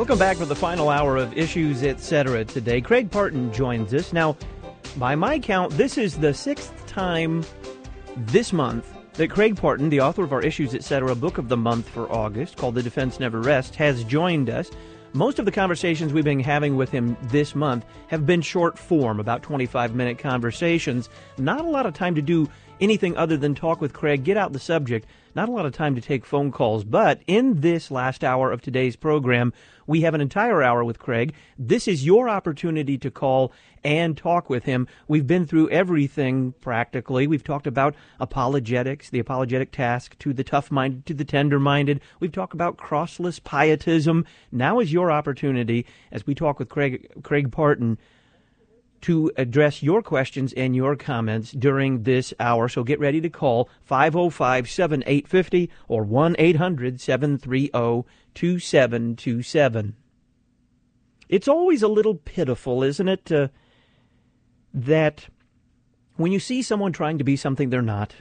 Welcome back for the final hour of Issues, Etc. today. Craig Parton joins us. Now, by my count, this is the sixth time this month that Craig Parton, the author of our Issues, Etc. book of the month for August, called The Defense Never Rests, has joined us. Most of the conversations we've been having with him this month have been short form, about 25-minute conversations. Not a lot of time to do anything other than talk with Craig, get out the subject. Not a lot of time to take phone calls. But in this last hour of today's program, we have an entire hour with Craig. This is your opportunity to call and talk with him. We've been through everything practically. We've talked about apologetics, the apologetic task to the tough-minded, to the tender-minded. We've talked about crossless pietism. Now is your opportunity, as we talk with Craig Parton, to address your questions and your comments during this hour. So get ready to call 505-7850 or 1-800-730-2727. It's always a little pitiful, isn't it, that when you see someone trying to be something they're not,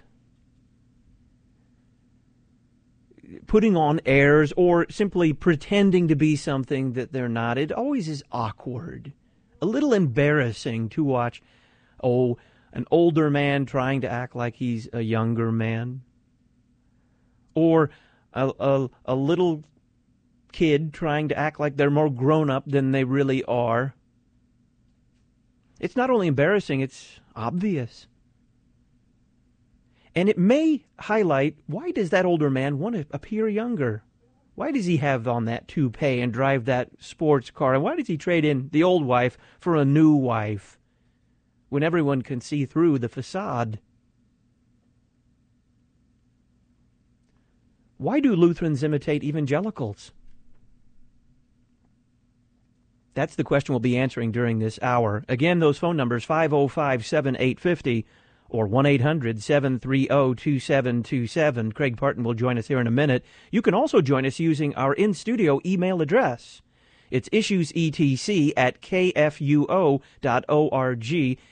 putting on airs or simply pretending to be something that they're not, it always is awkward. A little embarrassing to watch, an older man trying to act like he's a younger man. Or a little kid trying to act like they're more grown up than they really are. It's not only embarrassing, it's obvious. And it may highlight, why does that older man want to appear younger? Why does he have on that toupee and drive that sports car? And why does he trade in the old wife for a new wife when everyone can see through the facade? Why do Lutherans imitate evangelicals? That's the question we'll be answering during this hour. Again, those phone numbers, 505-7850 or 1-800-730-2727. Craig Parton will join us here in a minute. You can also join us using our in-studio email address. It's issuesetc@kfuo.org,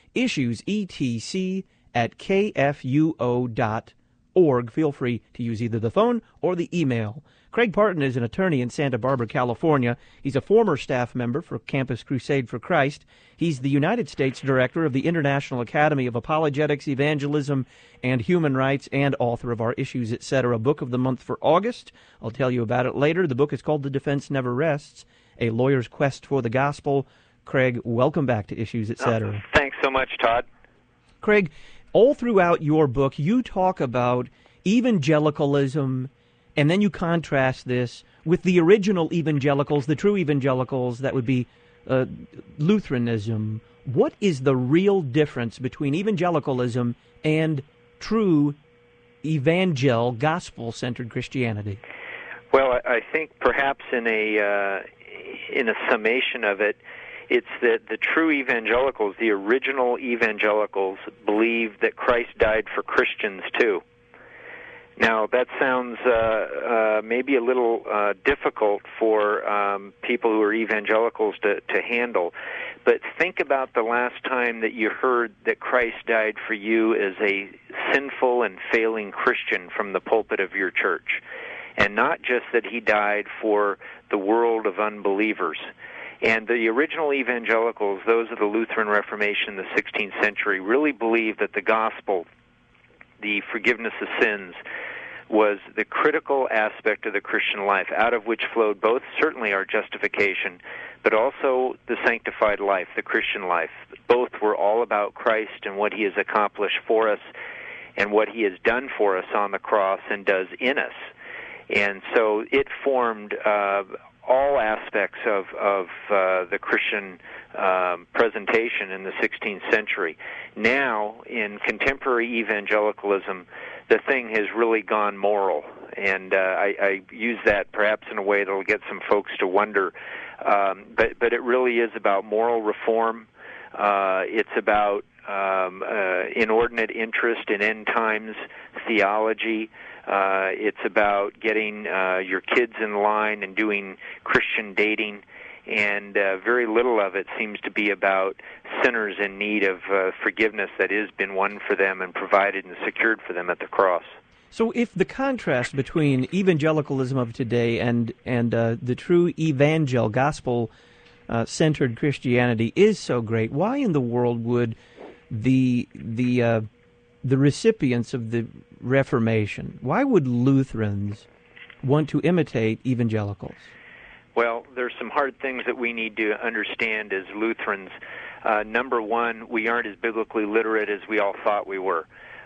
issuesetc@kfuo.org. Feel free to use either the phone or the email. Craig Parton is an attorney in Santa Barbara, California. He's a former staff member for Campus Crusade for Christ. He's the United States Director of the International Academy of Apologetics, Evangelism, and Human Rights, and author of our Issues, Etc. book of the month for August. I'll tell you about it later. The book is called The Defense Never Rests, A Lawyer's Quest for the Gospel. Craig, welcome back to Issues, Etc. Thanks so much, Todd. Craig, all throughout your book, you talk about evangelicalism, and then you contrast this with the original evangelicals, the true evangelicals, that would be Lutheranism. What is the real difference between evangelicalism and true gospel-centered Christianity? Well, I think perhaps in a summation of it, it's that the true evangelicals, the original evangelicals, believe that Christ died for Christians too. Now, that sounds maybe a little difficult for people who are evangelicals to handle, but think about the last time that you heard that Christ died for you as a sinful and failing Christian from the pulpit of your church, and not just that he died for the world of unbelievers. And the original evangelicals, those of the Lutheran Reformation in the 16th century, really believed that the gospel, the forgiveness of sins, was the critical aspect of the Christian life, out of which flowed both certainly our justification, but also the sanctified life, the Christian life. Both were all about Christ and what he has accomplished for us and what he has done for us on the cross and does in us. And so it formed all aspects of the Christian presentation in the 16th century. Now, in contemporary evangelicalism, the thing has really gone moral, and I use that perhaps in a way that will get some folks to wonder, but it really is about moral reform. It's about inordinate interest in end times theology. It's about getting your kids in line and doing Christian dating, and very little of it seems to be about sinners in need of forgiveness that has been won for them and provided and secured for them at the cross. So if the contrast between evangelicalism of today and the true gospel-centered Christianity is so great, why in the world would the recipients of the Reformation, why would Lutherans want to imitate evangelicals? Well, there's some hard things that we need to understand as Lutherans. Number one, we aren't as biblically literate as we all thought we were.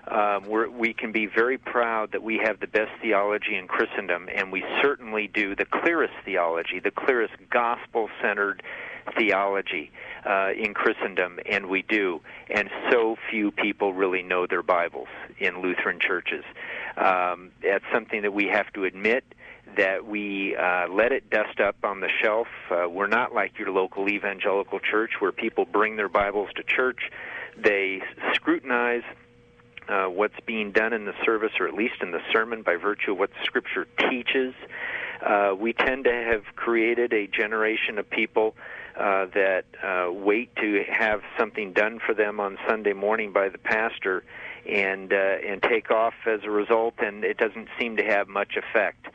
We can be very proud that we have the best theology in Christendom, and we certainly do the clearest theology, the clearest gospel-centered theology in Christendom, and we do. And so few people really know their Bibles in Lutheran churches. That's something that we have to admit, that we let it dust up on the shelf. We're not like your local evangelical church where people bring their Bibles to church. They scrutinize what's being done in the service, or at least in the sermon, by virtue of what the Scripture teaches. We tend to have created a generation of people that wait to have something done for them on Sunday morning by the pastor and take off as a result, and it doesn't seem to have much effect.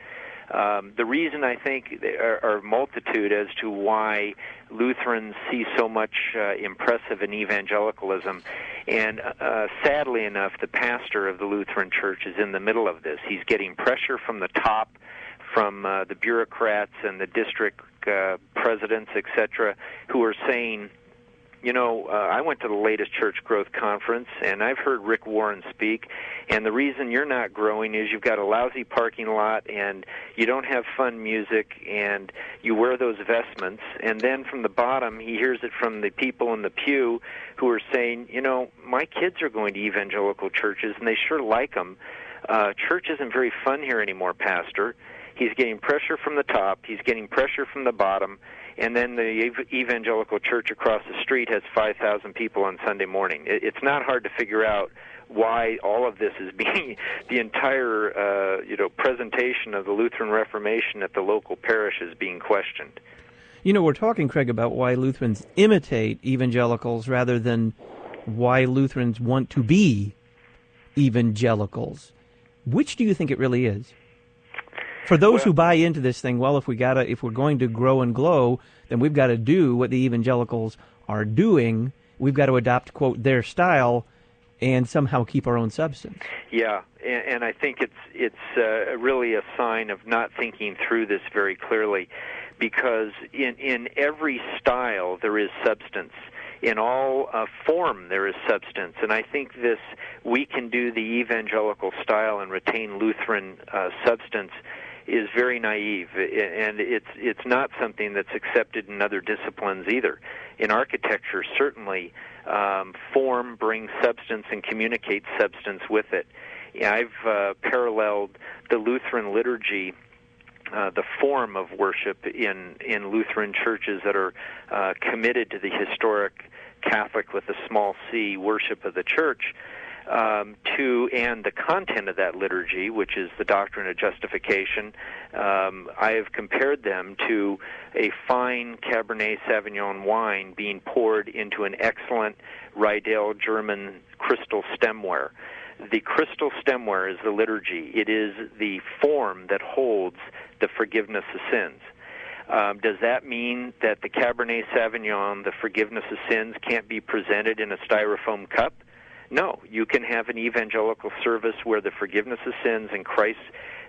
The reason, I think, are a multitude as to why Lutherans see so much impressive in evangelicalism. And sadly enough, the pastor of the Lutheran Church is in the middle of this. He's getting pressure from the top, from the bureaucrats and the district presidents, etc., who are saying, you know, I went to the latest church growth conference, and I've heard Rick Warren speak, and the reason you're not growing is you've got a lousy parking lot, and you don't have fun music, and you wear those vestments. And then from the bottom, he hears it from the people in the pew who are saying, you know, my kids are going to evangelical churches, and they sure like them. Church isn't very fun here anymore, Pastor. He's getting pressure from the top. He's getting pressure from the bottom. And then the evangelical church across the street has 5,000 people on Sunday morning. It's not hard to figure out why all of this is being, the entire presentation of the Lutheran Reformation at the local parish is being questioned. You know, we're talking, Craig, about why Lutherans imitate evangelicals rather than why Lutherans want to be evangelicals. Which do you think it really is? For those who buy into this thing, well, if we're going to grow and glow, then we've got to do what the evangelicals are doing. We've got to adopt, quote, their style and somehow keep our own substance. Yeah, and I think it's really a sign of not thinking through this very clearly, because in every style there is substance. In all form there is substance, and I think we can do the evangelical style and retain Lutheran substance is very naive, and it's not something that's accepted in other disciplines either. In architecture, certainly, form brings substance and communicates substance with it. I've paralleled the Lutheran liturgy, the form of worship in Lutheran churches that are committed to the historic Catholic with a small c worship of the church, and the content of that liturgy, which is the doctrine of justification. I have compared them to a fine Cabernet Sauvignon wine being poured into an excellent Riedel German crystal stemware. The crystal stemware is the liturgy. It is the form that holds the forgiveness of sins. Does that mean that the Cabernet Sauvignon, the forgiveness of sins, can't be presented in a styrofoam cup? No, you can have an evangelical service where the forgiveness of sins and Christ's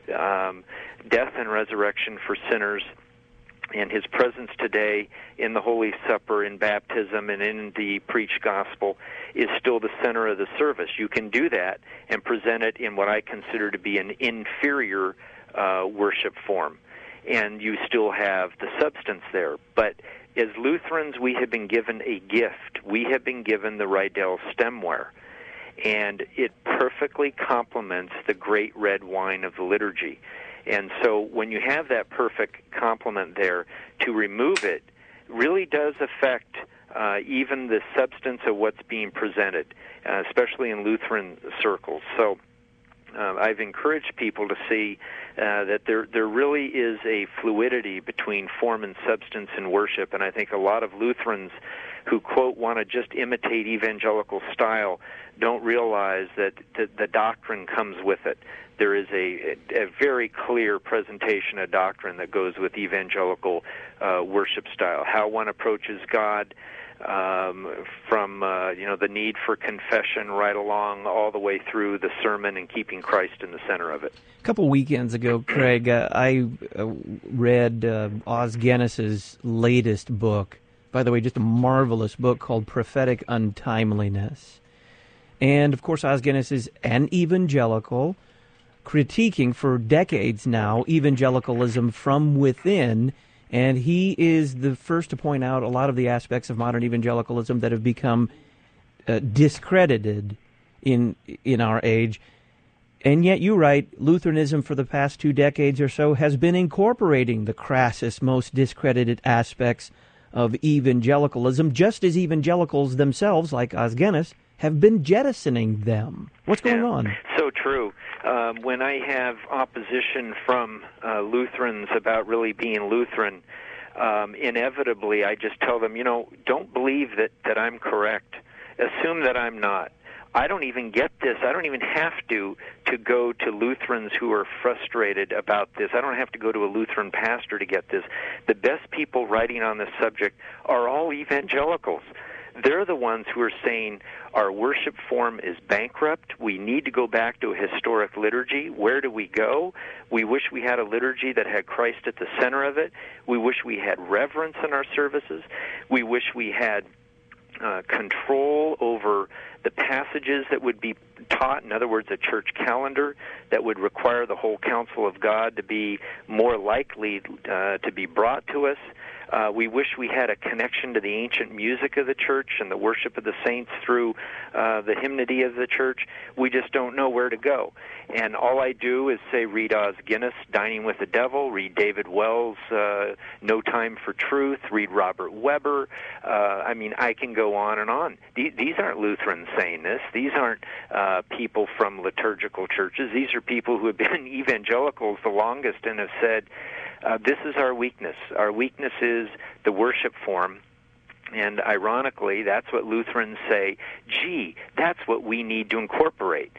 death and resurrection for sinners and his presence today in the Holy Supper, in baptism, and in the preached gospel is still the center of the service. You can do that and present it in what I consider to be an inferior worship form, and you still have the substance there. But as Lutherans, we have been given a gift. We have been given the Riedel stemware, and it perfectly complements the great red wine of the liturgy. And so when you have that perfect complement there, to remove it really does affect even the substance of what's being presented, especially in Lutheran circles. So I've encouraged people to see that there really is a fluidity between form and substance in worship, and I think a lot of Lutherans who, quote, want to just imitate evangelical style don't realize that the doctrine comes with it. there is a very clear presentation of doctrine that goes with evangelical worship style, how one approaches God, from the need for confession right along all the way through the sermon and keeping Christ in the center of it. A couple weekends ago, Craig, I read Os Guinness's latest book. By the way, just a marvelous book called Prophetic Untimeliness. And, of course, Os Guinness is an evangelical, critiquing for decades now evangelicalism from within. And he is the first to point out a lot of the aspects of modern evangelicalism that have become discredited in our age. And yet, you write, Lutheranism for the past 2 decades or so has been incorporating the crassest, most discredited aspects of evangelicalism, just as evangelicals themselves, like Os Guinness, have been jettisoning them. What's going on? So true. When I have opposition from Lutherans about really being Lutheran, inevitably I just tell them, don't believe that I'm correct. Assume that I'm not. I don't even get this. I don't even have to go to Lutherans who are frustrated about this. I don't have to go to a Lutheran pastor to get this. The best people writing on this subject are all evangelicals. They're the ones who are saying our worship form is bankrupt. We need to go back to a historic liturgy. Where do we go? We wish we had a liturgy that had Christ at the center of it. We wish we had reverence in our services. We wish we had control over the passages that would be taught. In other words, a church calendar that would require the whole counsel of God to be more likely to be brought to us. We wish we had a connection to the ancient music of the church and the worship of the saints through the hymnody of the church. We just don't know where to go. And all I do is say, read Os Guinness, Dining with the Devil, read David Wells' No Time for Truth, read Robert Weber. I can go on and on. These aren't Lutherans saying this. These aren't people from liturgical churches. These are people who have been evangelicals the longest and have said, this is our weakness. Our weakness is the worship form. And ironically, that's what Lutherans say, gee, that's what we need to incorporate.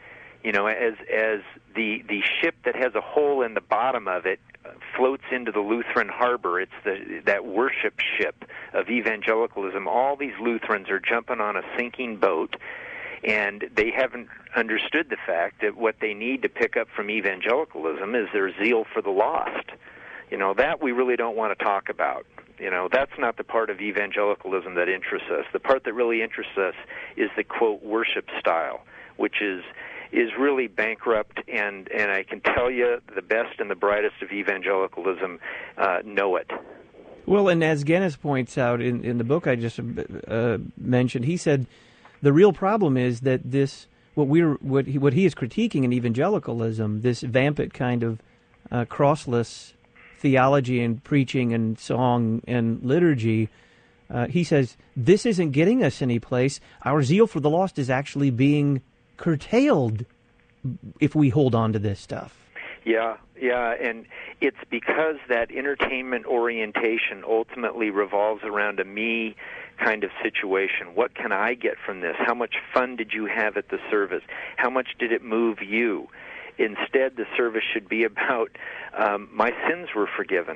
As the ship that has a hole in the bottom of it floats into the Lutheran harbor, it's that worship ship of evangelicalism. All these Lutherans are jumping on a sinking boat, and they haven't understood the fact that what they need to pick up from evangelicalism is their zeal for the lost. That we really don't want to talk about. That's not the part of evangelicalism that interests us. The part that really interests us is the, quote, worship style, which is really bankrupt, and I can tell you the best and the brightest of evangelicalism know it. Well, and as Guinness points out in the book I just mentioned, he said the real problem is that this what he is critiquing in evangelicalism, this vampant kind of crossless theology and preaching and song and liturgy, he says, this isn't getting us any place. Our zeal for the lost is actually being curtailed if we hold on to this stuff. Yeah, and it's because that entertainment orientation ultimately revolves around a me kind of situation. What can I get from this? How much fun did you have at the service? How much did it move you? Instead, the service should be about my sins were forgiven.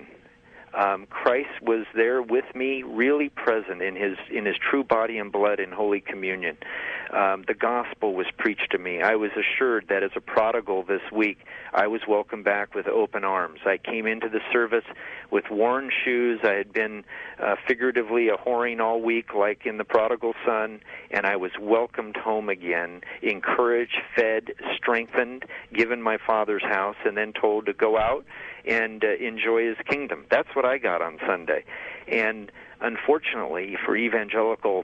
Christ was there with me, really present in his true body and blood in Holy Communion. The gospel was preached to me. I was assured that as a prodigal this week, I was welcomed back with open arms. I came into the service with worn shoes. I had been figuratively a whoring all week, like in the prodigal son, and I was welcomed home again, encouraged, fed, strengthened, given my Father's house, and then told to go out and enjoy his kingdom. That's what I got on Sunday. And unfortunately, for evangelical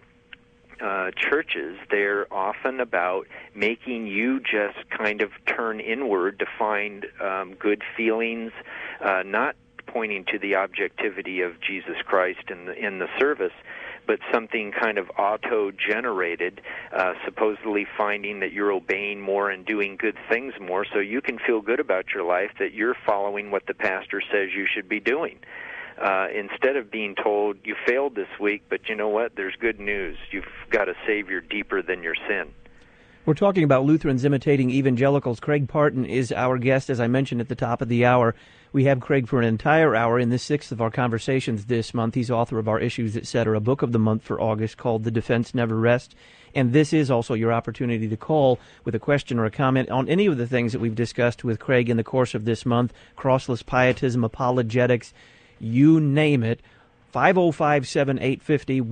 churches, they're often about making you just kind of turn inward to find good feelings, not pointing to the objectivity of Jesus Christ in the service, but something kind of auto-generated, supposedly finding that you're obeying more and doing good things more, so you can feel good about your life that you're following what the pastor says you should be doing. Instead of being told, you failed this week, but you know what? There's good news. You've got a Savior deeper than your sin. We're talking about Lutherans imitating evangelicals. Craig Parton is our guest, as I mentioned at the top of the hour. We have Craig for an entire hour in the sixth of our conversations this month. He's author of our Issues, Etc., book of the month for August called The Defense Never Rests. And this is also your opportunity to call with a question or a comment on any of the things that we've discussed with Craig in the course of this month. Crossless pietism, apologetics, you name it. 505-7850,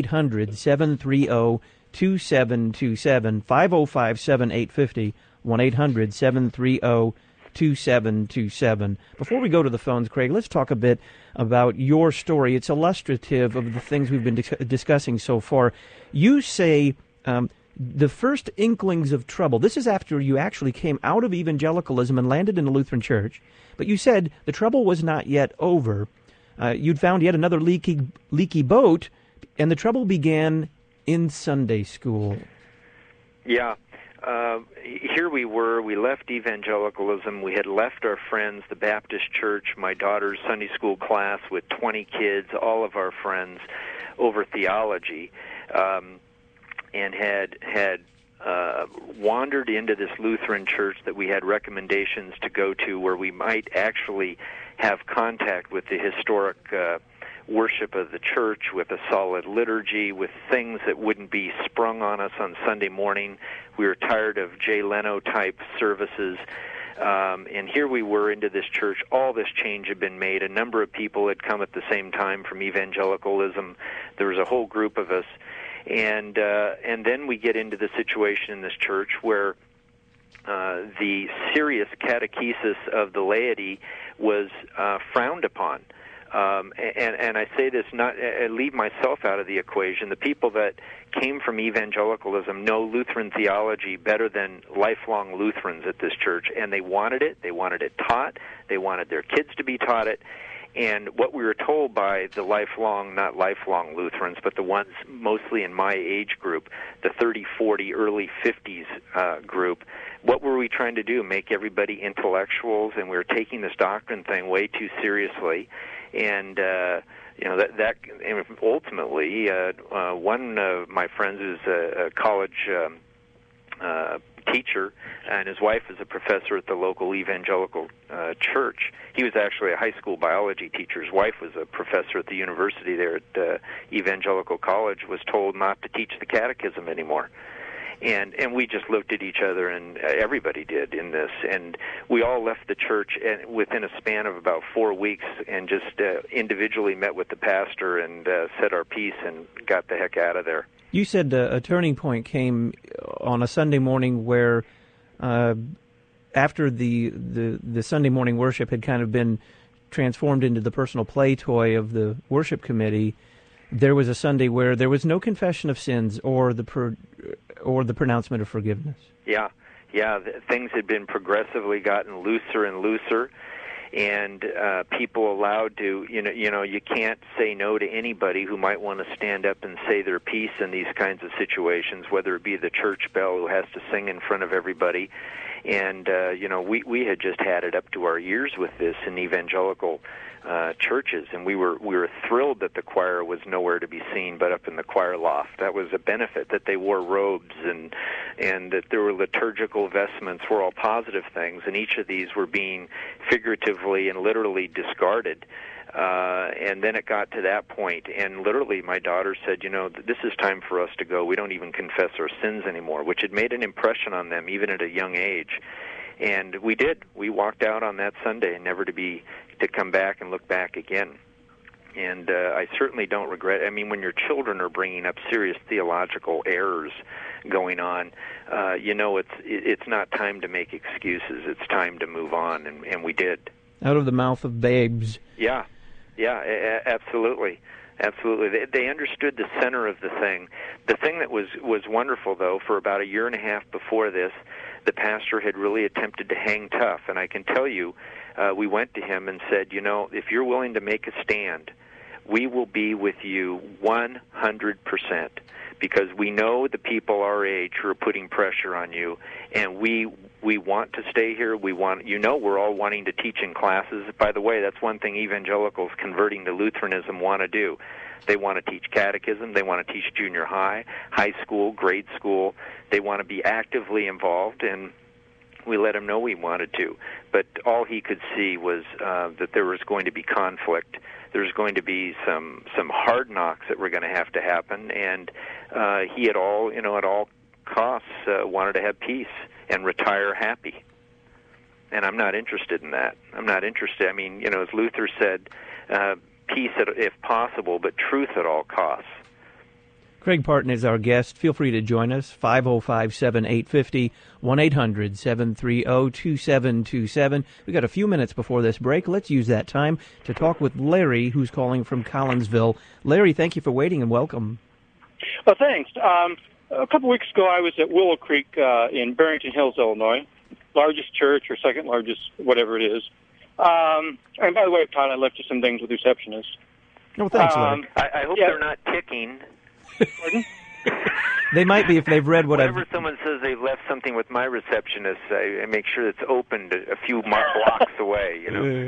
1-800-730-2727, 505-7850, 1-800-730-2727. Before we go to the phones, Craig, let's talk a bit about your story. It's illustrative of the things we've been discussing so far. You say the first inklings of trouble, this is after you actually came out of evangelicalism and landed in the Lutheran Church, but you said the trouble was not yet over. You'd found yet another leaky boat, and the trouble began in Sunday school. Yeah. Here we were. We left evangelicalism. We had left our friends, the Baptist Church, my daughter's Sunday school class with 20 kids, all of our friends, over theology, and had wandered into this Lutheran church that we had recommendations to go to where we might actually have contact with the historic worship of the church, with a solid liturgy, with things that wouldn't be sprung on us on Sunday morning. We were tired of Jay Leno-type services. And here we were into this church. All this change had been made. A number of people had come at the same time from evangelicalism. There was a whole group of us. And then we get into the situation in this church where the serious catechesis of the laity was frowned upon. And I say this, I leave myself out of the equation. The people that came from evangelicalism know Lutheran theology better than lifelong Lutherans at this church, and they wanted it. They wanted it taught. They wanted their kids to be taught it. And what we were told by the lifelong, not lifelong Lutherans, but the ones mostly in my age group, the 30, 40, early 50s group, what were we trying to do? Make everybody intellectuals, and we were taking this doctrine thing way too seriously. And that and ultimately, one of my friends is a college teacher, and his wife is a professor at the local evangelical church. He was actually a high school biology teacher. His wife was a professor at the university there at Evangelical College, was told not to teach the catechism anymore. And we just looked at each other, and everybody did in this, and we all left the church and within a span of about 4 weeks, and just individually met with the pastor and said our piece and got the heck out of there. You said a turning point came on a Sunday morning where after the Sunday morning worship had kind of been transformed into the personal play toy of the worship committee, there was a Sunday where there was no confession of sins or the pronouncement of forgiveness. Yeah. Things had been progressively gotten looser and looser, and people allowed to, you can't say no to anybody who might want to stand up and say their piece in these kinds of situations, whether it be the church bell who has to sing in front of everybody. And, we had just had it up to our ears with this in evangelical churches, and we were thrilled that the choir was nowhere to be seen but up in the choir loft. That was a benefit, that they wore robes and that there were liturgical vestments, were all positive things, and each of these were being figuratively and literally discarded. And then it got to that point, and literally my daughter said, this is time for us to go. We don't even confess our sins anymore, which had made an impression on them even at a young age. And we did. We walked out on that Sunday, never to come back and look back again. And I certainly don't regret. I mean, when your children are bringing up serious theological errors going on, it's not time to make excuses. It's time to move on, and we did. Out of the mouth of babes. Yeah, absolutely. Absolutely. They understood the center of the thing. The thing that was wonderful, though, for about a year and a half before this, the pastor had really attempted to hang tough. And I can tell you, we went to him and said, if you're willing to make a stand, we will be with you 100%, because we know the people our age who are putting pressure on you, and we want to stay here. We're all wanting to teach in classes. By the way, that's one thing evangelicals converting to Lutheranism want to do. They want to teach catechism. They want to teach junior high, high school, grade school. They want to be actively involved, and we let him know we wanted to. But all he could see was that there was going to be conflict. There's going to be some hard knocks that were going to have to happen, and he at all costs wanted to have peace and retire happy. And I'm not interested in that. I'm not interested. I mean, as Luther said, peace if possible, but truth at all costs. Craig Parton is our guest. Feel free to join us, 505-7850, 1-800-730-2727. We've got a few minutes before this break. Let's use that time to talk with Larry, who's calling from Collinsville. Larry, thank you for waiting and welcome. Well, thanks. A couple weeks ago, I was at Willow Creek in Barrington Hills, Illinois, largest church or second largest, whatever it is. And by the way, Todd, I left you some things with receptionists. No, thanks, Larry. I hope they're not ticking. Pardon? They might be if they've read what Whenever someone says they've left something with my receptionist, I make sure it's opened a few blocks away.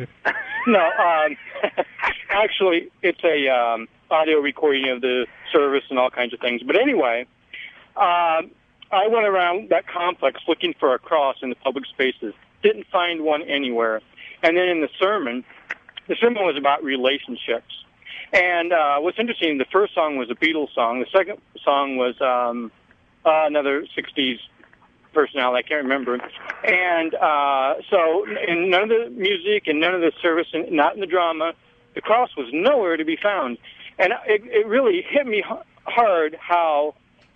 No, actually, it's a audio recording of the service and all kinds of things. But anyway, I went around that complex looking for a cross in the public spaces. Didn't find one anywhere. And then in the sermon was about relationships. And what's interesting, the first song was a Beatles song. The second song was another 60s personality, I can't remember. And so in none of the music and none of the service, and not in the drama, the cross was nowhere to be found. And it really hit me hard how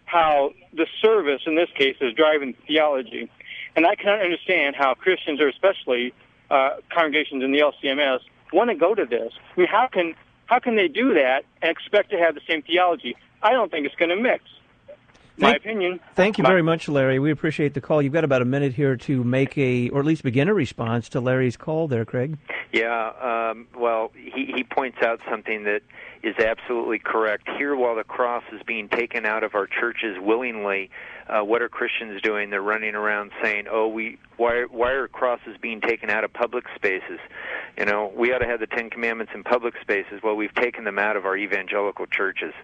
the service, in this case, is driving theology. And I cannot understand how Christians, or especially congregations in the LCMS, want to go to this. I mean, how can they do that and expect to have the same theology? I don't think it's going to mix. My opinion. Thank you very much, Larry. We appreciate the call. You've got about a minute here to make or at least begin a response to Larry's call there, Craig. Yeah, well, he points out something that is absolutely correct. Here, while the cross is being taken out of our churches willingly, what are Christians doing? They're running around saying, why are crosses being taken out of public spaces? We ought to have the Ten Commandments in public spaces. Well, we've taken them out of our evangelical churches.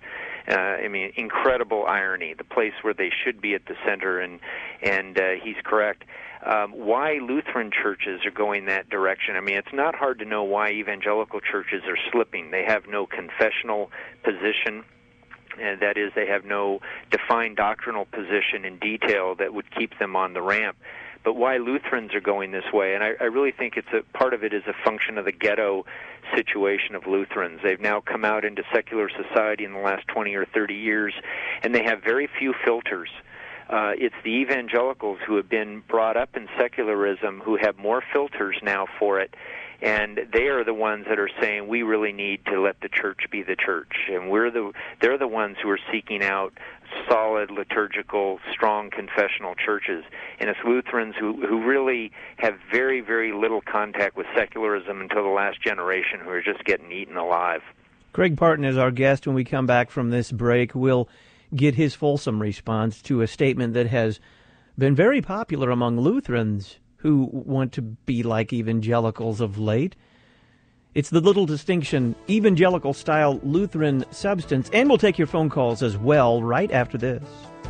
Incredible irony, the place where they should be at the center, and he's correct. Why Lutheran churches are going that direction, it's not hard to know why evangelical churches are slipping. They have no confessional position. And that is, they have no defined doctrinal position in detail that would keep them on the ramp. But why Lutherans are going this way, and I really think part of it is a function of the ghetto situation of Lutherans. They've now come out into secular society in the last 20 or 30 years, and they have very few filters. It's the evangelicals who have been brought up in secularism who have more filters now for it, and they are the ones that are saying we really need to let the church be the church, and they're the ones who are seeking out solid, liturgical, strong confessional churches. And it's Lutherans who really have very, very little contact with secularism until the last generation, who are just getting eaten alive. Craig Parton is our guest. When we come back from this break, we'll get his fulsome response to a statement that has been very popular among Lutherans who want to be like evangelicals of late. It's the little distinction, evangelical-style Lutheran substance, and we'll take your phone calls as well right after this.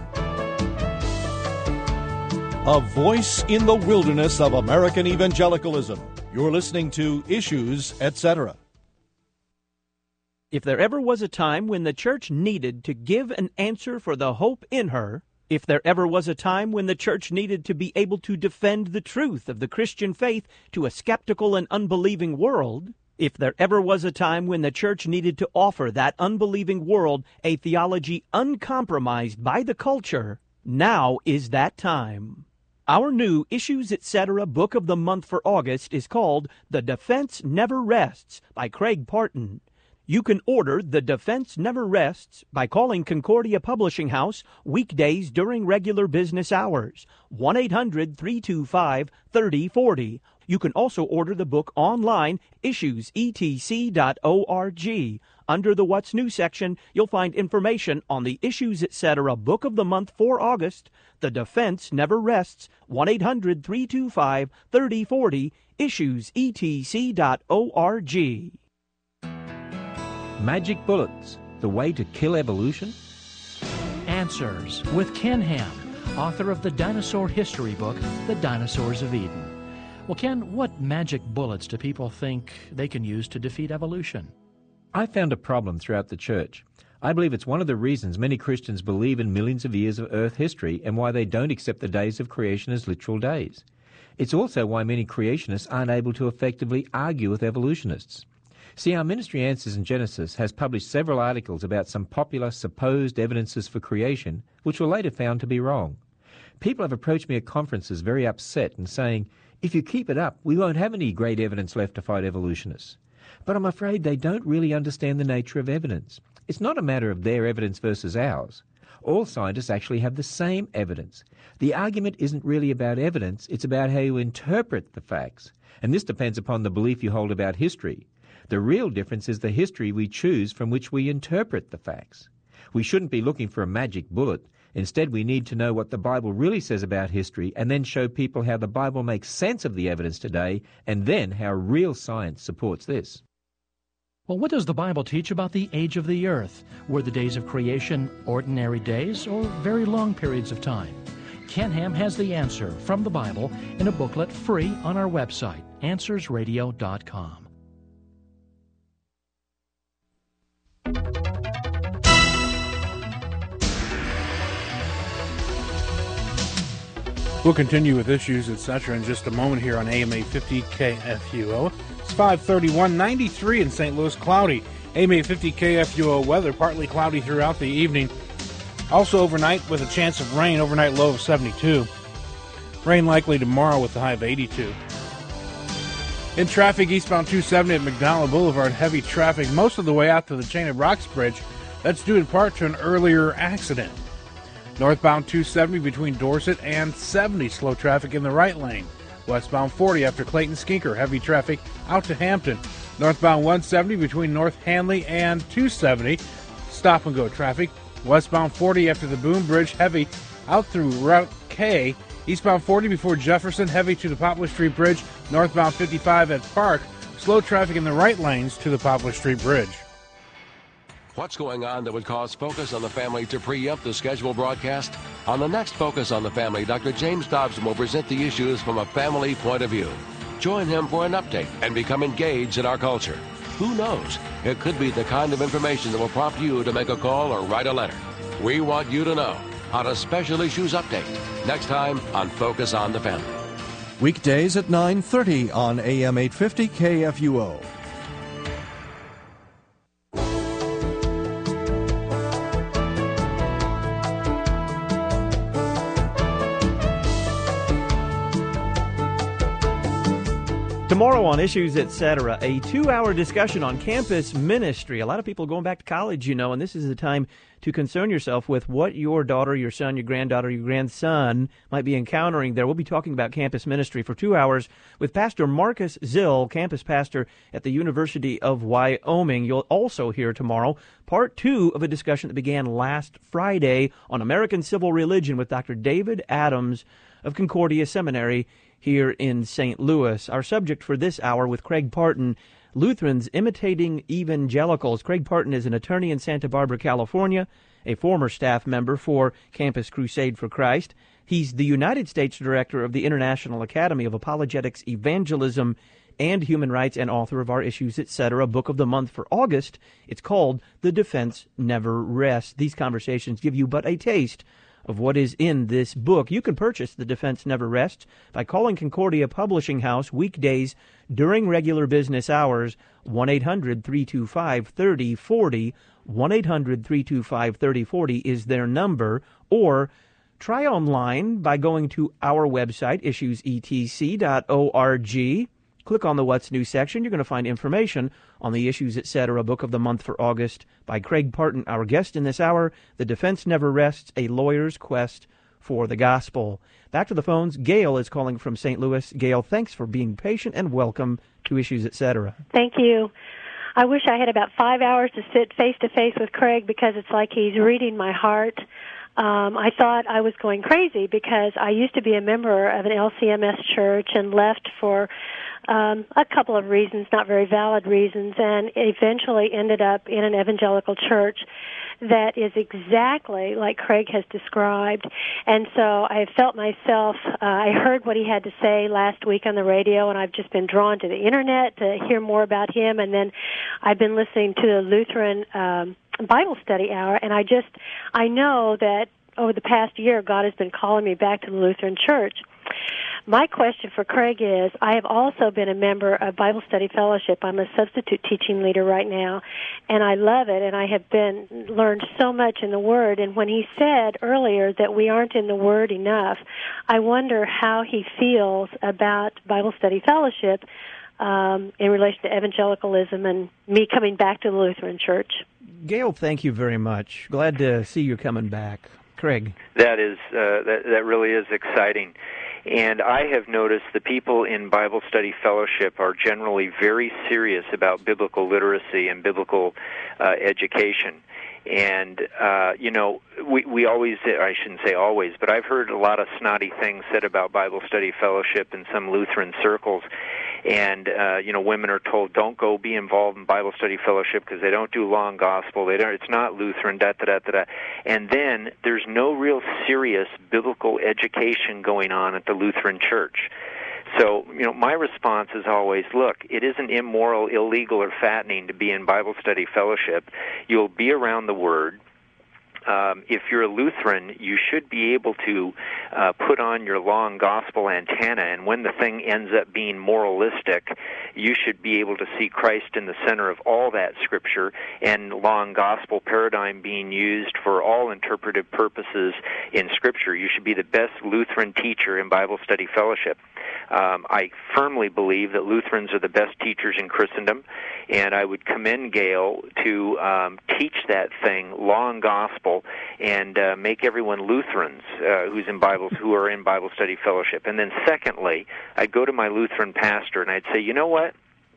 A voice in the wilderness of American evangelicalism. You're listening to Issues, Etc. If there ever was a time when the church needed to give an answer for the hope in her, if there ever was a time when the church needed to be able to defend the truth of the Christian faith to a skeptical and unbelieving world, if there ever was a time when the church needed to offer that unbelieving world a theology uncompromised by the culture, now is that time. Our new Issues Etc. Book of the Month for August is called The Defense Never Rests by Craig Parton. You can order The Defense Never Rests by calling Concordia Publishing House weekdays during regular business hours, 1-800-325-3040. You can also order the book online, issuesetc.org. Under the What's New section, you'll find information on the Issues Etc. Book of the Month for August. The Defense Never Rests, 1-800-325-3040, issuesetc.org. Magic Bullets, the way to kill evolution? Answers with Ken Ham, author of the dinosaur history book, The Dinosaurs of Eden. Well, Ken, what magic bullets do people think they can use to defeat evolution? I found a problem throughout the church. I believe it's one of the reasons many Christians believe in millions of years of Earth history and why they don't accept the days of creation as literal days. It's also why many creationists aren't able to effectively argue with evolutionists. See, our ministry Answers in Genesis has published several articles about some popular supposed evidences for creation, which were later found to be wrong. People have approached me at conferences very upset and saying, if you keep it up, we won't have any great evidence left to fight evolutionists. But I'm afraid they don't really understand the nature of evidence. It's not a matter of their evidence versus ours. All scientists actually have the same evidence. The argument isn't really about evidence, it's about how you interpret the facts. And this depends upon the belief you hold about history. The real difference is the history we choose from which we interpret the facts. We shouldn't be looking for a magic bullet. Instead, we need to know what the Bible really says about history and then show people how the Bible makes sense of the evidence today and then how real science supports this. Well, what does the Bible teach about the age of the earth? Were the days of creation ordinary days or very long periods of time? Ken Ham has the answer from the Bible in a booklet free on our website, AnswersRadio.com. We'll continue with Issues, etc. in just a moment here on AM 850 KFUO. It's 5:31, 93 in St. Louis, cloudy. AM 850 KFUO weather, partly cloudy throughout the evening. Also overnight with a chance of rain, overnight low of 72. Rain likely tomorrow with a high of 82. In traffic, eastbound 270 at McDonald Boulevard, heavy traffic most of the way out to the Chain of Rocks Bridge. That's due in part to an earlier accident. Northbound 270 between Dorset and 70, slow traffic in the right lane. Westbound 40 after Clayton Skinker, heavy traffic out to Hampton. Northbound 170 between North Hanley and 270, stop and go traffic. Westbound 40 after the Boom Bridge, heavy out through Route K. Eastbound 40 before Jefferson, heavy to the Poplar Street Bridge. Northbound 55 at Park, slow traffic in the right lanes to the Poplar Street Bridge. What's going on that would cause Focus on the Family to preempt the scheduled broadcast? On the next Focus on the Family, Dr. James Dobson will present the issues from a family point of view. Join him for an update and become engaged in our culture. Who knows? It could be the kind of information that will prompt you to make a call or write a letter. We want you to know on a special issues update. Next time on Focus on the Family. Weekdays at 9:30 on AM 850 KFUO. Tomorrow on Issues, Etc., a 2-hour discussion on campus ministry. A lot of people going back to college, you know, and this is the time to concern yourself with what your daughter, your son, your granddaughter, your grandson might be encountering there. We'll be talking about campus ministry for 2 hours with Pastor Marcus Zill, campus pastor at the University of Wyoming. You'll also hear tomorrow part 2 of a discussion that began last Friday on American civil religion with Dr. David Adams of Concordia Seminary here in St. Louis. Our subject for this hour with Craig Parton, Lutherans imitating evangelicals. Craig Parton is an attorney in Santa Barbara, California, a former staff member for Campus Crusade for Christ. He's the United States Director of the International Academy of Apologetics, Evangelism, and Human Rights, and author of our Issues, Etc., Book of the Month for August. It's called The Defense Never Rests. These conversations give you but a taste of what is in this book. You can purchase The Defense Never Rests by calling Concordia Publishing House weekdays during regular business hours, 1-800-325-3040. 1-800-325-3040 is their number, or try online by going to our website, issuesetc.org. Click on the What's New section. You're going to find information on the Issues, Etc. Book of the Month for August by Craig Parton, our guest in this hour. The Defense Never Rests, a lawyer's quest for the gospel. Back to the phones. Gail is calling from St. Louis. Gail, thanks for being patient and welcome to Issues, Etc. Thank you. I wish I had about 5 hours to sit face-to-face with Craig because it's like he's reading my heart. I thought I was going crazy because I used to be a member of an LCMS church and left for a couple of reasons, not very valid reasons, and eventually ended up in an evangelical church that is exactly like Craig has described. And so I felt myself, I heard what he had to say last week on the radio, and I've just been drawn to the internet to hear more about him. And then I've been listening to the Lutheran Bible Study Hour, and I know that over the past year, God has been calling me back to the Lutheran Church. My question for Craig is, I have also been a member of Bible Study Fellowship. I'm a substitute teaching leader right now, and I love it, and I have learned so much in the Word. And when he said earlier that we aren't in the Word enough, I wonder how he feels about Bible Study Fellowship in relation to evangelicalism and me coming back to the Lutheran Church. Gail, thank you very much. Glad to see you coming back. Craig. That really is exciting. And I have noticed the people in Bible Study Fellowship are generally very serious about biblical literacy and biblical education. And, we always, I shouldn't say always, but I've heard a lot of snotty things said about Bible Study Fellowship in some Lutheran circles. And, women are told, don't go be involved in Bible Study Fellowship because they don't do long gospel. It's not Lutheran, da-da-da-da-da. And then there's no real serious biblical education going on at the Lutheran Church. So, my response is always, look, it isn't immoral, illegal, or fattening to be in Bible Study Fellowship. You'll be around the Word. If you're a Lutheran, you should be able to put on your long gospel antenna, and when the thing ends up being moralistic, you should be able to see Christ in the center of all that Scripture, and long gospel paradigm being used for all interpretive purposes in Scripture. You should be the best Lutheran teacher in Bible Study Fellowship. I firmly believe that Lutherans are the best teachers in Christendom, and I would commend Gail to teach that thing, long gospel, and make everyone Lutherans who are in Bible Study Fellowship. And then secondly, I'd go to my Lutheran pastor and I'd say, you know what?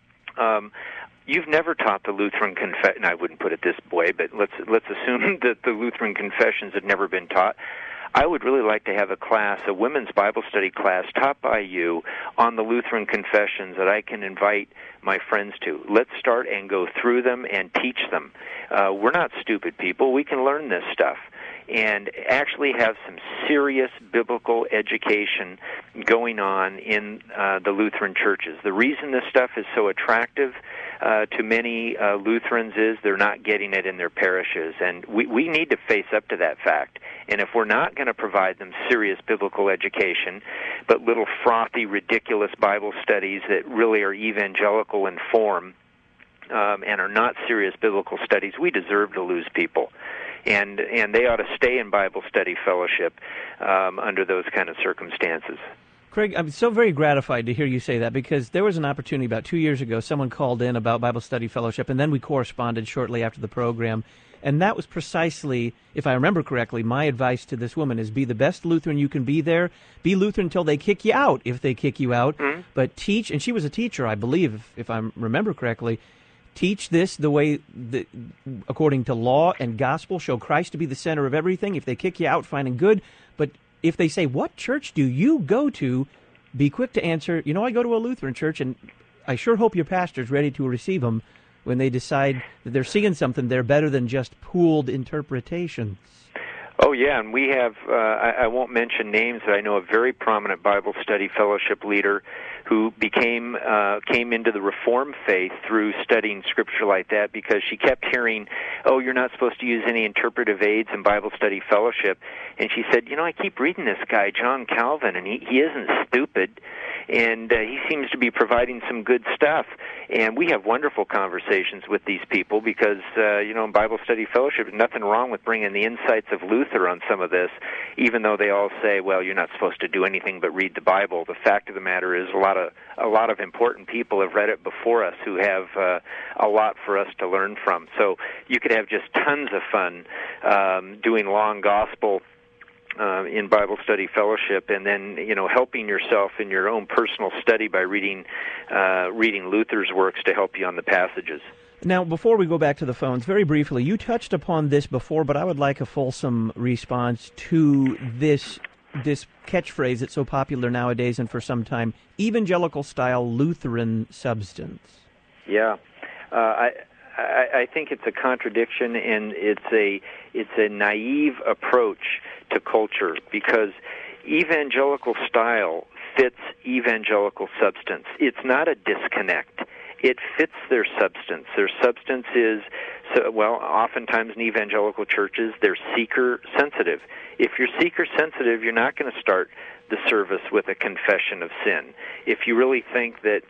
You've never taught the Lutheran confession. I wouldn't put it this way, but let's assume that the Lutheran confessions have never been taught. I would really like to have a women's Bible study class taught by you on the Lutheran confessions that I can invite my friends to. Let's start and go through them and teach them. We're not stupid people. We can learn this stuff and actually have some serious biblical education going on in the Lutheran churches. The reason this stuff is so attractive to many Lutherans is they're not getting it in their parishes, and we need to face up to that fact. And if we're not going to provide them serious biblical education, but little frothy, ridiculous Bible studies that really are evangelical in form and are not serious biblical studies, we deserve to lose people. And they ought to stay in Bible Study Fellowship under those kind of circumstances. Craig, I'm so very gratified to hear you say that, because there was an opportunity about 2 years ago. Someone called in about Bible Study Fellowship, and then we corresponded shortly after the program. And that was precisely, if I remember correctly, my advice to this woman is be the best Lutheran you can be there. Be Lutheran until they kick you out, if they kick you out. Mm-hmm. But teach, and she was a teacher, I believe, if I remember correctly, teach this the way, according to law and gospel, show Christ to be the center of everything. If they kick you out, fine and good. But if they say, what church do you go to, be quick to answer, I go to a Lutheran church, and I sure hope your pastor's ready to receive them when they decide that they're seeing something there better than just pooled interpretations. Oh, yeah, and we have, I won't mention names, but I know a very prominent Bible Study Fellowship leader who came into the Reformed faith through studying Scripture like that, because she kept hearing, oh, you're not supposed to use any interpretive aids in Bible Study Fellowship. And she said, I keep reading this guy, John Calvin, and he isn't stupid, and he seems to be providing some good stuff. And we have wonderful conversations with these people because, in Bible Study Fellowship, there's nothing wrong with bringing the insights of Luther on some of this, even though they all say, well, you're not supposed to do anything but read the Bible. The fact of the matter is a lot of important people have read it before us who have a lot for us to learn from. So you could have just tons of fun doing long gospel in Bible Study Fellowship, and then helping yourself in your own personal study by reading Luther's works to help you on the passages. Now, before we go back to the phones, very briefly, you touched upon this before, but I would like a fulsome response to this this catchphrase that's so popular nowadays and for some time, evangelical-style Lutheran substance. Yeah. I think it's a contradiction, and it's a naive approach to culture, because evangelical style fits evangelical substance. It's not a disconnect. It fits their substance. Their substance is, oftentimes in evangelical churches, they're seeker-sensitive. If you're seeker-sensitive, you're not going to start the service with a confession of sin. If you really think that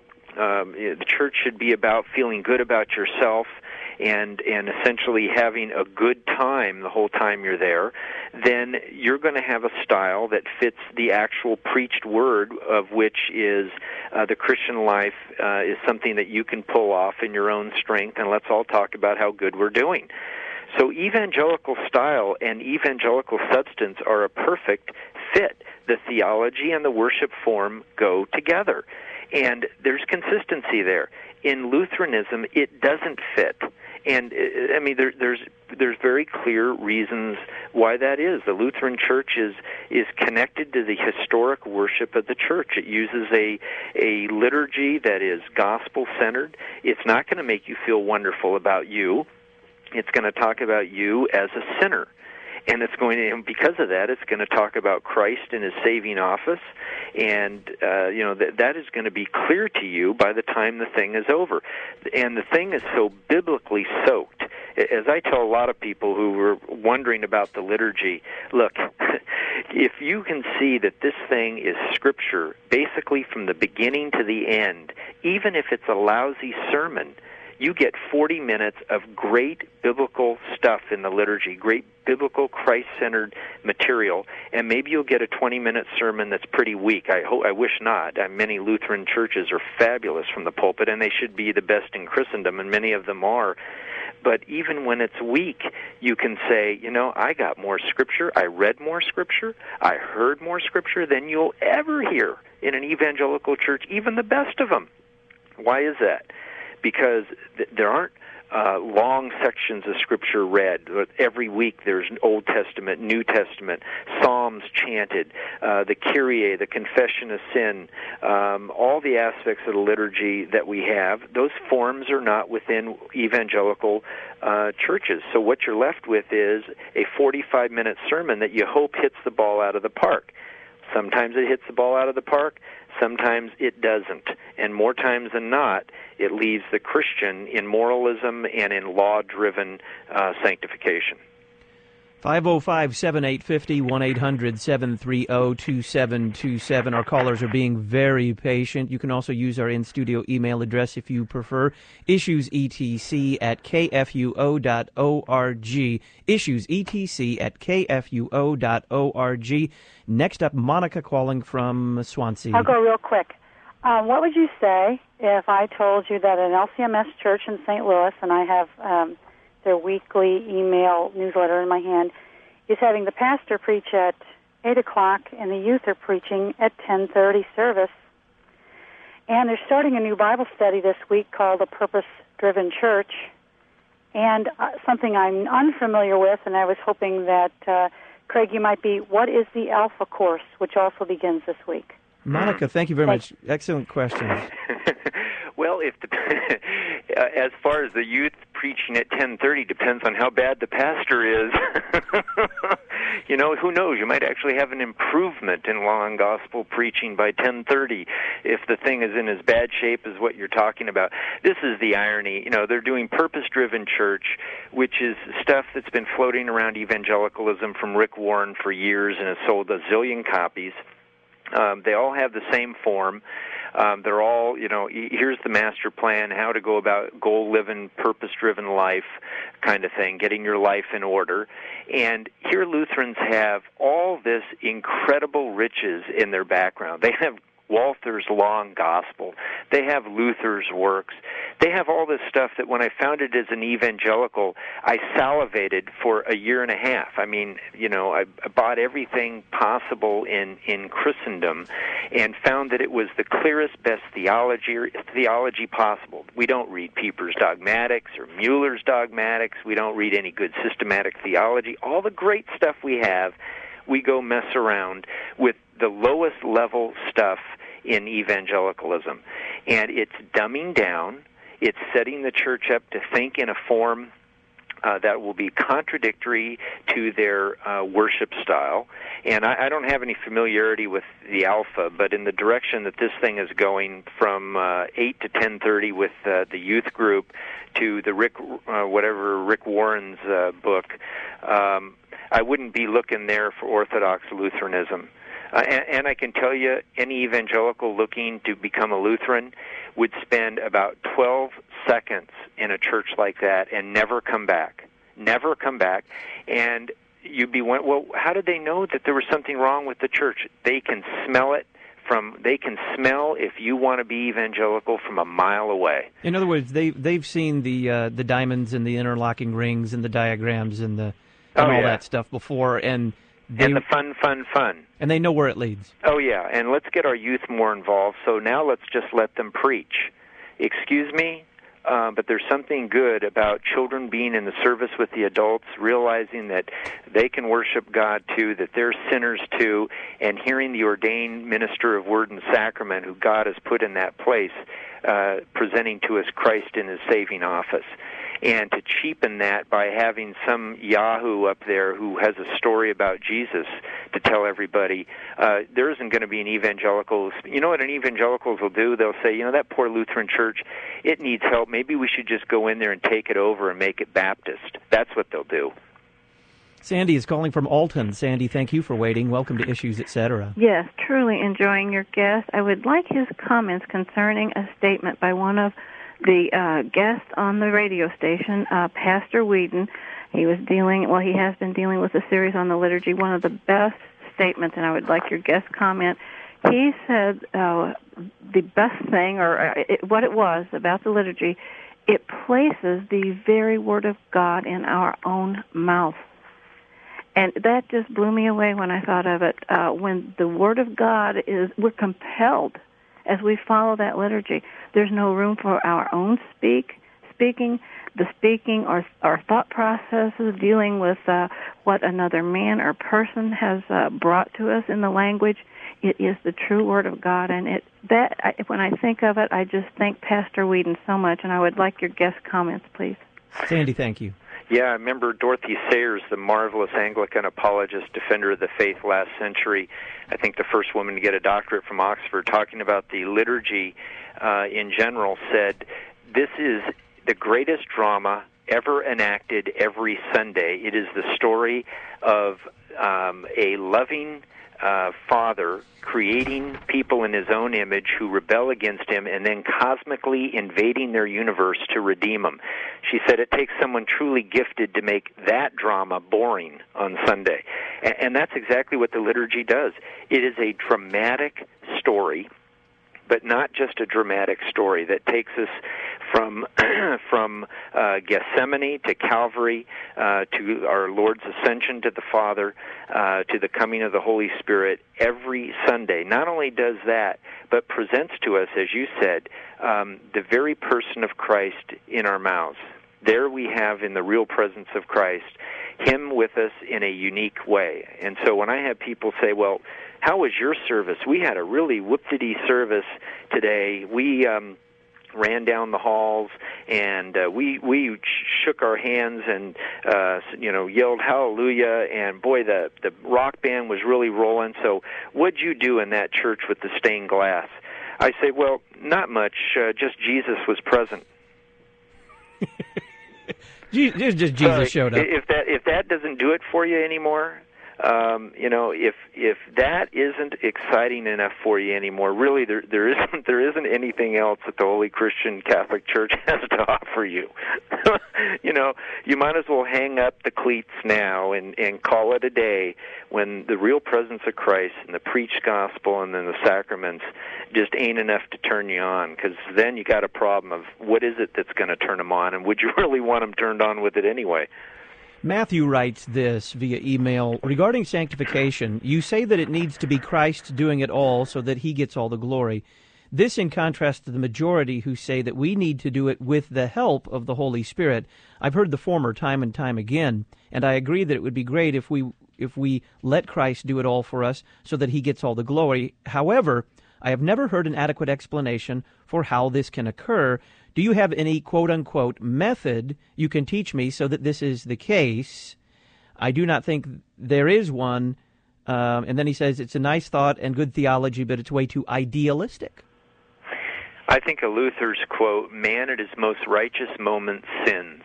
the church should be about feeling good about yourself and essentially having a good time the whole time you're there, then you're going to have a style that fits the actual preached word, of which is the Christian life is something that you can pull off in your own strength, and let's all talk about how good we're doing. So evangelical style and evangelical substance are a perfect fit. The theology and the worship form go together, and there's consistency there. In Lutheranism, it doesn't fit. And I mean, there's very clear reasons why that is. The Lutheran Church is connected to the historic worship of the church. It uses a liturgy that is gospel-centered. It's not going to make you feel wonderful about you. It's going to talk about you as a sinner. And it's going to, because of that, it's going to talk about Christ and His saving office, and that is going to be clear to you by the time the thing is over. And the thing is so biblically soaked. As I tell a lot of people who were wondering about the liturgy, look, if you can see that this thing is Scripture, basically from the beginning to the end, even if it's a lousy sermon, you get 40 minutes of great biblical stuff in the liturgy, great biblical Christ-centered material, and maybe you'll get a 20-minute sermon that's pretty weak. I wish not. Many Lutheran churches are fabulous from the pulpit, and they should be the best in Christendom, and many of them are. But even when it's weak, you can say, I got more Scripture, I read more Scripture, I heard more Scripture than you'll ever hear in an evangelical church, even the best of them. Why is that? Because there aren't long sections of Scripture read. Every week there's Old Testament, New Testament, Psalms chanted, the Kyrie, the Confession of Sin, all the aspects of the liturgy that we have. Those forms are not within evangelical churches. So what you're left with is a 45-minute sermon that you hope hits the ball out of the park. Sometimes it hits the ball out of the park. Sometimes it doesn't. And more times than not, it leaves the Christian in moralism and in law-driven sanctification. 505-7850, 1-800-730-2727. Our callers are being very patient. You can also use our in-studio email address if you prefer, issuesetc@kfuo.org, issuesetc@kfuo.org. Next up, Monica calling from Swansea. I'll go real quick. What would you say if I told you that an LCMS church in St. Louis, and I have their weekly email newsletter in my hand, is having the pastor preach at 8 o'clock and the youth are preaching at 10:30 service. And they're starting a new Bible study this week called A Purpose-Driven Church, and something I'm unfamiliar with, and I was hoping that, Craig, you might be, what is the Alpha course, which also begins this week? Monica, thank you very much. Excellent questions. Well, as far as the youth preaching at 10:30, depends on how bad the pastor is. Who knows? You might actually have an improvement in law and gospel preaching by 10:30 if the thing is in as bad shape as what you're talking about. This is the irony. They're doing purpose-driven church, which is stuff that's been floating around evangelicalism from Rick Warren for years and has sold a zillion copies. They all have the same form. They're all, here's the master plan, how to go about goal-living, purpose-driven life kind of thing, getting your life in order. And here Lutherans have all this incredible riches in their background. They have Walther's Law and Gospel. They have Luther's works. They have all this stuff that when I found it as an evangelical, I salivated for a year and a half. I mean, I bought everything possible in Christendom and found that it was the clearest, best theology possible. We don't read Pieper's Dogmatics or Mueller's Dogmatics. We don't read any good systematic theology. All the great stuff we have, we go mess around with the lowest level stuff in evangelicalism. And it's dumbing down. It's setting the church up to think in a form that will be contradictory to their worship style. And I don't have any familiarity with the Alpha, but in the direction that this thing is going from 8 to 10:30 with the youth group to the Rick Warren's book, I wouldn't be looking there for Orthodox Lutheranism. And I can tell you, any evangelical looking to become a Lutheran would spend about 12 seconds in a church like that and never come back. Never come back. And you'd be, well, how did they know that there was something wrong with the church? They can smell it they can smell if you want to be evangelical from a mile away. In other words, they've seen the diamonds and the interlocking rings and the diagrams and all that stuff before, and the fun. And they know where it leads. Oh, yeah, and let's get our youth more involved, so now let's just let them preach. Excuse me, but there's something good about children being in the service with the adults, realizing that they can worship God too, that they're sinners too, and hearing the ordained minister of word and sacrament who God has put in that place, presenting to us Christ in his saving office. And to cheapen that by having some yahoo up there who has a story about Jesus to tell everybody, there isn't going to be an evangelical. You know what an evangelicals will do? They'll say, that poor Lutheran church, it needs help. Maybe we should just go in there and take it over and make it Baptist. That's what they'll do. Sandy is calling from Alton. Sandy, thank you for waiting. Welcome to Issues, Etc. Yes, truly enjoying your guest. I would like his comments concerning a statement by one of the guest on the radio station, Pastor Whedon. He has been dealing with a series on the liturgy. One of the best statements, and I would like your guest comment. He said the best thing, what it was about the liturgy, it places the very Word of God in our own mouth. And that just blew me away when I thought of it. When the Word of God we're compelled as we follow that liturgy. There's no room for our own speaking, or our thought processes, dealing with what another man or person has brought to us in the language. It is the true Word of God, and when I think of it, I just thank Pastor Whedon so much, and I would like your guest comments, please. Sandy, thank you. Yeah, I remember Dorothy Sayers, the marvelous Anglican apologist, defender of the faith last century, I think the first woman to get a doctorate from Oxford, talking about the liturgy in general, said, this is the greatest drama ever enacted every Sunday. It is the story of a loving Father creating people in his own image who rebel against him and then cosmically invading their universe to redeem them. She said it takes someone truly gifted to make that drama boring on Sunday. And that's exactly what the liturgy does. It is a dramatic story, but not just a dramatic story that takes us from Gethsemane to Calvary, to our Lord's ascension to the Father, to the coming of the Holy Spirit every Sunday. Not only does that, but presents to us, as you said, the very person of Christ in our mouths. There we have, in the real presence of Christ, Him with us in a unique way. And so when I have people say, well, how was your service? We had a really whoop-de-dee service today. We ran down the halls, and we shook our hands and yelled hallelujah, and boy, the rock band was really rolling. So what'd you do in that church with the stained glass? I say, well, not much, just Jesus was present. Just Jesus showed up. If that doesn't do it for you anymore, if that isn't exciting enough for you anymore, really there isn't anything else that the Holy Christian Catholic Church has to offer you. You might as well hang up the cleats now and call it a day, when the real presence of Christ and the preached gospel and then the sacraments just ain't enough to turn you on, because then you got a problem of what is it that's going to turn them on, and would you really want them turned on with it anyway? Matthew writes this via email regarding sanctification. You say that it needs to be Christ doing it all so that he gets all the glory. This in contrast to the majority who say that we need to do it with the help of the Holy Spirit. I've heard the former time and time again, and I agree that it would be great if if we let Christ do it all for us so that he gets all the glory. However, I have never heard an adequate explanation for how this can occur. Do you have any quote-unquote method you can teach me so that this is the case? I do not think there is one. And then he says it's a nice thought and good theology, but it's way too idealistic. I think of Luther's quote, "Man at his most righteous moment sins."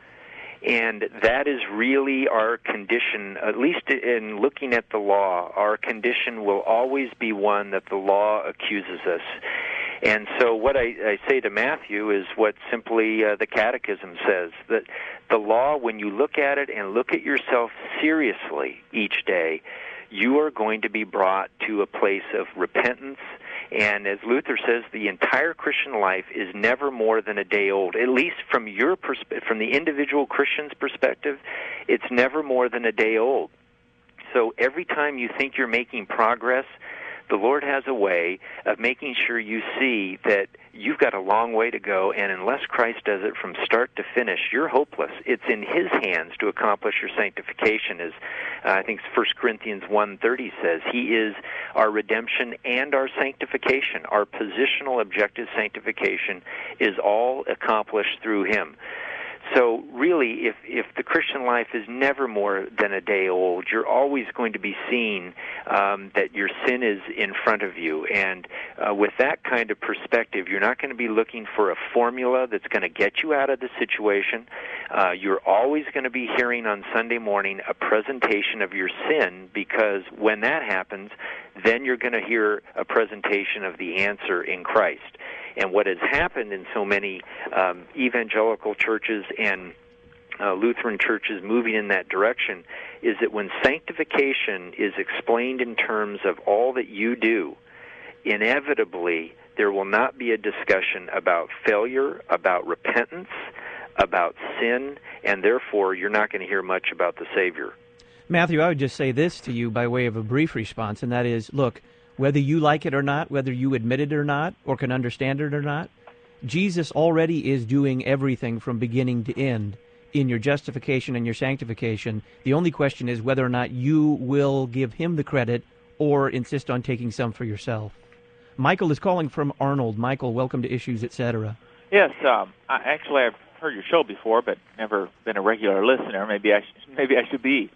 And that is really our condition, at least in looking at the law. Our condition will always be one that the law accuses us. And so what I say to Matthew is what simply the Catechism says, that the law, when you look at it and look at yourself seriously each day, you are going to be brought to a place of repentance. And as Luther says, the entire Christian life is never more than a day old. At least from your from the individual Christian's perspective, it's never more than a day old. So every time you think you're making progress, the Lord has a way of making sure you see that you've got a long way to go, and unless Christ does it from start to finish, you're hopeless. It's in His hands to accomplish your sanctification, as I think 1 Corinthians 1:30 says. He is our redemption and our sanctification. Our positional objective sanctification is all accomplished through Him. So really, if the Christian life is never more than a day old, you're always going to be seeing that your sin is in front of you. And with that kind of perspective, you're not going to be looking for a formula that's going to get you out of the situation. You're always going to be hearing on Sunday morning a presentation of your sin, because when that happens, then you're going to hear a presentation of the answer in Christ. And what has happened in so many evangelical churches and Lutheran churches moving in that direction is that when sanctification is explained in terms of all that you do, inevitably there will not be a discussion about failure, about repentance, about sin, and therefore you're not going to hear much about the Savior. Matthew, I would just say this to you by way of a brief response, and that is, look, whether you like it or not, whether you admit it or not, or can understand it or not, Jesus already is doing everything from beginning to end in your justification and your sanctification. The only question is whether or not you will give him the credit or insist on taking some for yourself. Michael is calling from Arnold. Michael, welcome to Issues, Etc. Yes, I've heard your show before, but never been a regular listener. Maybe I should be.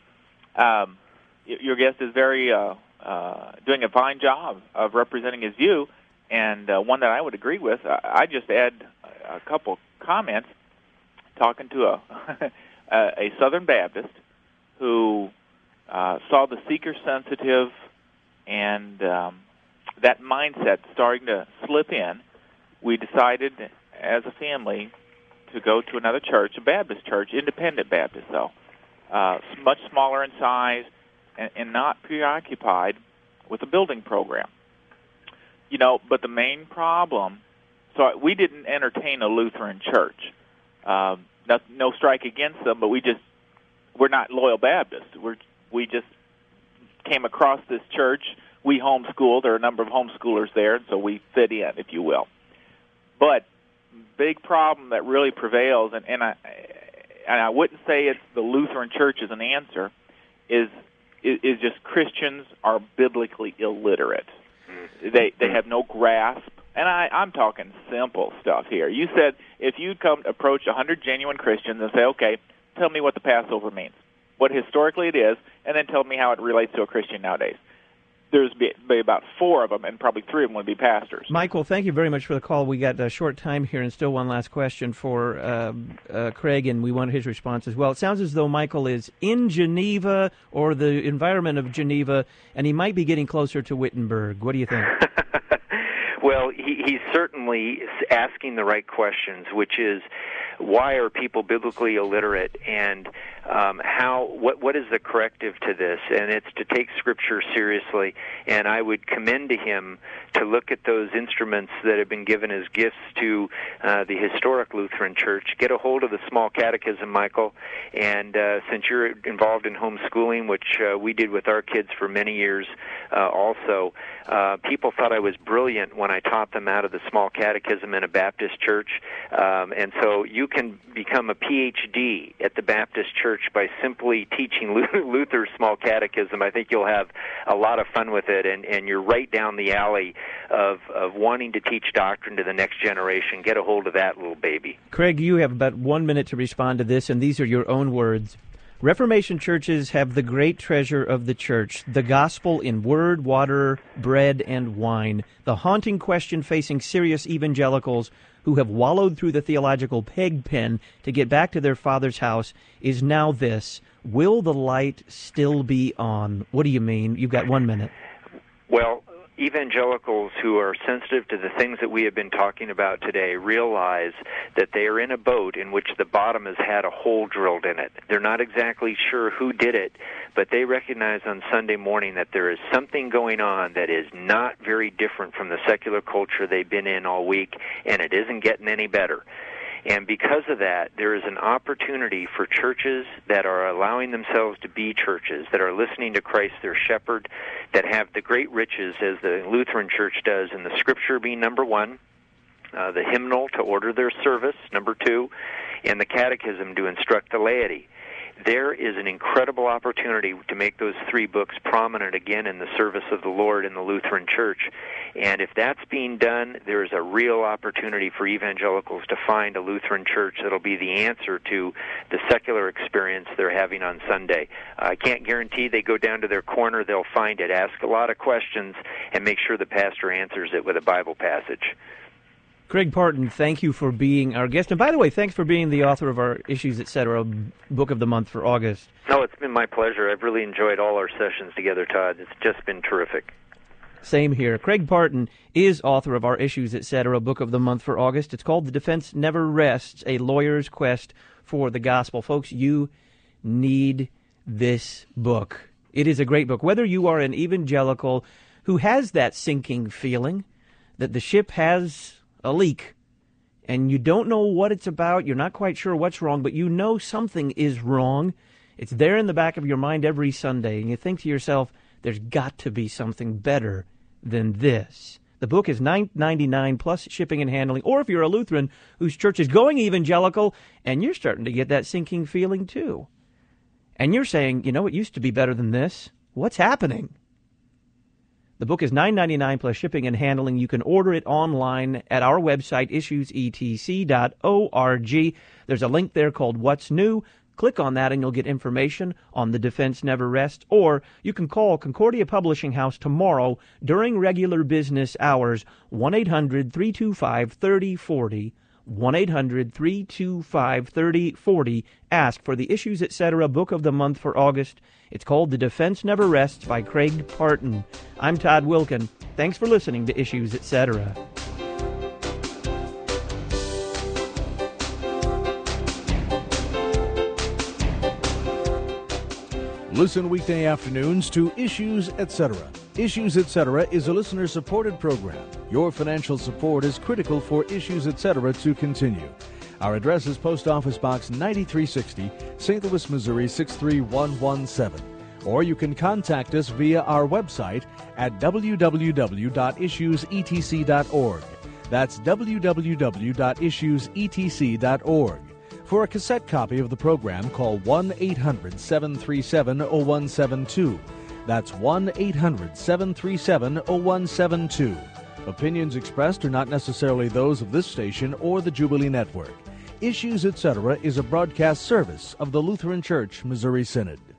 Your guest is very doing a fine job of representing his view, and one that I would agree with. I just add a couple comments, talking to a Southern Baptist who saw the seeker-sensitive and that mindset starting to slip in. We decided as a family to go to another church, a Baptist church, independent Baptist though, much smaller in size, and not preoccupied with a building program. You know, but the main problem, so we didn't entertain a Lutheran church. No strike against them, but we're not loyal Baptists. We just came across this church. We homeschooled. There are a number of homeschoolers there, and so we fit in, if you will. But big problem that really prevails, and I wouldn't say it's the Lutheran church as an answer, is just Christians are biblically illiterate. They have no grasp, and I'm talking simple stuff here. You said if you'd come approach 100 genuine Christians and say, okay, tell me what the Passover means, what historically it is, and then tell me how it relates to a Christian nowadays. There's be about 4 of them, and probably 3 of them would be pastors. Michael, thank you very much for the call. We got a short time here, and still one last question for Craig, and we want his response as well. It sounds as though Michael is in Geneva or the environment of Geneva, and he might be getting closer to Wittenberg. What do you think? Well, he's certainly asking the right questions, which is, why are people biblically illiterate, and what is the corrective to this? And it's to take Scripture seriously. And I would commend to him to look at those instruments that have been given as gifts to the historic Lutheran Church. Get a hold of the Small Catechism, Michael. And since you're involved in homeschooling, which we did with our kids for many years also, people thought I was brilliant when I taught them out of the Small Catechism in a Baptist church. And so you can become a PhD at the Baptist Church Church by simply teaching Luther's small catechism. I think you'll have a lot of fun with it, and you're right down the alley of wanting to teach doctrine to the next generation. Get a hold of that little baby. Craig, you have about 1 minute to respond to this, and these are your own words. Reformation churches have the great treasure of the church, the gospel in word, water, bread, and wine. The haunting question facing serious evangelicals who have wallowed through the theological peg pen to get back to their Father's house is now this: will the light still be on? What do you mean? You've got 1 minute. Well, evangelicals who are sensitive to the things that we have been talking about today realize that they are in a boat in which the bottom has had a hole drilled in it. They're not exactly sure who did it, but they recognize on Sunday morning that there is something going on that is not very different from the secular culture they've been in all week, and it isn't getting any better. And because of that, there is an opportunity for churches that are allowing themselves to be churches, that are listening to Christ, their shepherd, that have the great riches, as the Lutheran Church does, in the Scripture being number one, the hymnal to order their service, number two, and the catechism to instruct the laity. There is an incredible opportunity to make those three books prominent again in the service of the Lord in the Lutheran Church. And if that's being done, there is a real opportunity for evangelicals to find a Lutheran church that'll be the answer to the secular experience they're having on Sunday. I can't guarantee they go down to their corner, they'll find it. Ask a lot of questions and make sure the pastor answers it with a Bible passage. Craig Parton, thank you for being our guest. And by the way, thanks for being the author of our Issues, Etc. Book of the Month for August. No, it's been my pleasure. I've really enjoyed all our sessions together, Todd. It's just been terrific. Same here. Craig Parton is author of our Issues, Etc. Book of the Month for August. It's called The Defense Never Rests, A Lawyer's Quest for the Gospel. Folks, you need this book. It is a great book. Whether you are an evangelical who has that sinking feeling that the ship has a leak, and you don't know what it's about, you're not quite sure what's wrong, but you know something is wrong. It's there in the back of your mind every Sunday, and you think to yourself, there's got to be something better than this. The book is $9.99 plus shipping and handling, or if you're a Lutheran whose church is going evangelical, and you're starting to get that sinking feeling too, and you're saying, you know, it used to be better than this. What's happening? The book is $9.99 plus shipping and handling. You can order it online at our website, issuesetc.org. There's a link there called What's New. Click on that and you'll get information on The Defense Never Rests. Or you can call Concordia Publishing House tomorrow during regular business hours, 1-800-325-3040. 1-800-325-3040. Ask for the Issues, Etc. Book of the Month for August. It's called The Defense Never Rests by Craig Parton. I'm Todd Wilken. Thanks for listening to Issues, Etc. Listen weekday afternoons to Issues, Etc. Issues, Etc. is a listener-supported program. Your financial support is critical for Issues, Etc. to continue. Our address is Post Office Box 9360, St. Louis, Missouri 63117. Or you can contact us via our website at www.issuesetc.org. That's www.issuesetc.org. For a cassette copy of the program, call 1-800-737-0172. That's 1-800-737-0172. Opinions expressed are not necessarily those of this station or the Jubilee Network. Issues, Etc. is a broadcast service of the Lutheran Church Missouri Synod.